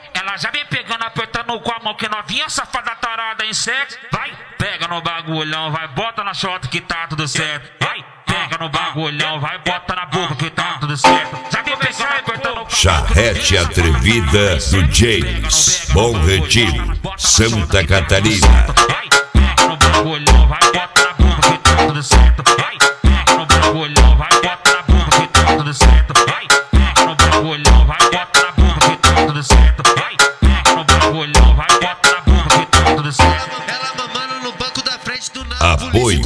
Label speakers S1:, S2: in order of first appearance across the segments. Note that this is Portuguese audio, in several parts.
S1: Ela já vem pegando, apertando com a mão, que novinha safada tarada em sexo. Vai, pega no bagulhão, vai, bota na chota que tá tudo certo. Vai, pega no bagulhão, vai, bota na boca que tá tudo certo. Já vem pegando, apertando.
S2: Charrete atrevida do James, Bom Retiro, Santa Catarina.
S1: Vai, pega no bagulhão, vai, bota na boca que tá tudo certo. Vai, pega no bagulhão, vai, bota na boca que tá tudo certo. Vai, pega no bagulhão, vai, bota na boca que tá tudo certo. Vai, pega no bagulhão, vai, bota na boca que tá tudo certo.
S3: Ela mamando no banco da frente do
S2: Apoio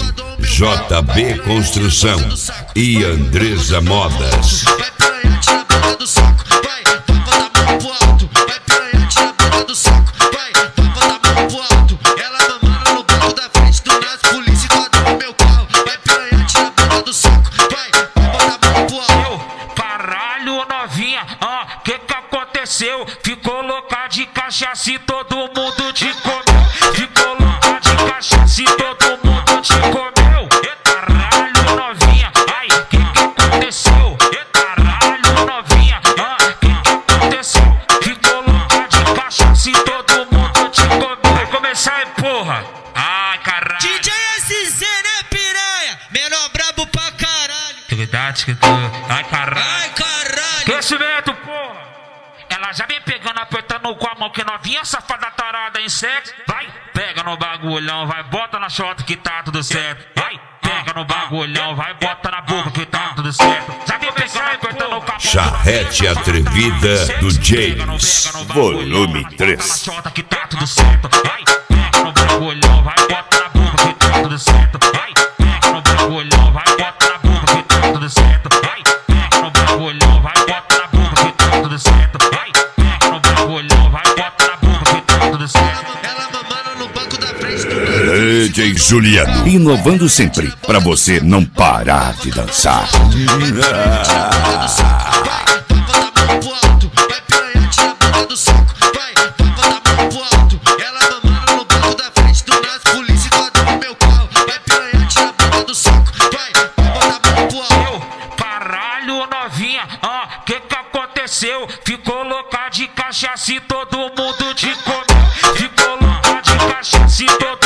S2: JB Construção e Andresa Modas.
S3: Vai piranha, tira a boca do saco. Vai botar a mão pro alto. Vai piranha, tira a boca do saco. Vai botar a mão pro alto. Ela mamando no banco da frente do nas polícia enquadra no meu carro. Vai piranha, tira a boca do saco. Vai botar a mão pro alto.
S1: Caralho, novinha, que aconteceu? Ficou louca de cachaça e todo mundo te comeu. Ficou louca de cachaça e todo mundo te comeu. Caralho, novinha, ai, que aconteceu? Caralho, novinha, que aconteceu? Ficou louca de cachaça e todo mundo te comeu. Vai começar aí, porra. Ai, caralho.
S3: DJ SZ, né, piranha? Menor brabo pra caralho.
S1: Ai, caralho.
S3: Ai, caralho.
S1: Crescimento, porra! Ela já vem pegando, apertando com a mão, que novinha safada tarada em sexo. Vai, pega no bagulhão, vai, bota na chota que tá tudo certo. Vai, pega no bagulhão, vai, bota na boca que tá tudo certo. Já vem pegando, apertando com a mão.
S2: Charrete atrevida do James, volume 3.
S1: Na chota que tá tudo certo. Vai, pega no bagulhão, vai, bota na boca que tá tudo certo. Vai, pega no bagulhão, vai, bota na boca que tá tudo certo. Vai, pega no bagulhão, vai, bota na boca que tá tudo certo. Vai, pega no bagulhão, vai, bota na boca que tá tudo certo.
S3: Ela mamando no banco da frente do
S2: DJ Juliano, inovando sempre pra você não parar de dançar.
S1: Caralho, novinha, que aconteceu? Ficou louca de cachaça e todo mundo te comeu. Ficou louca de cachaça e todo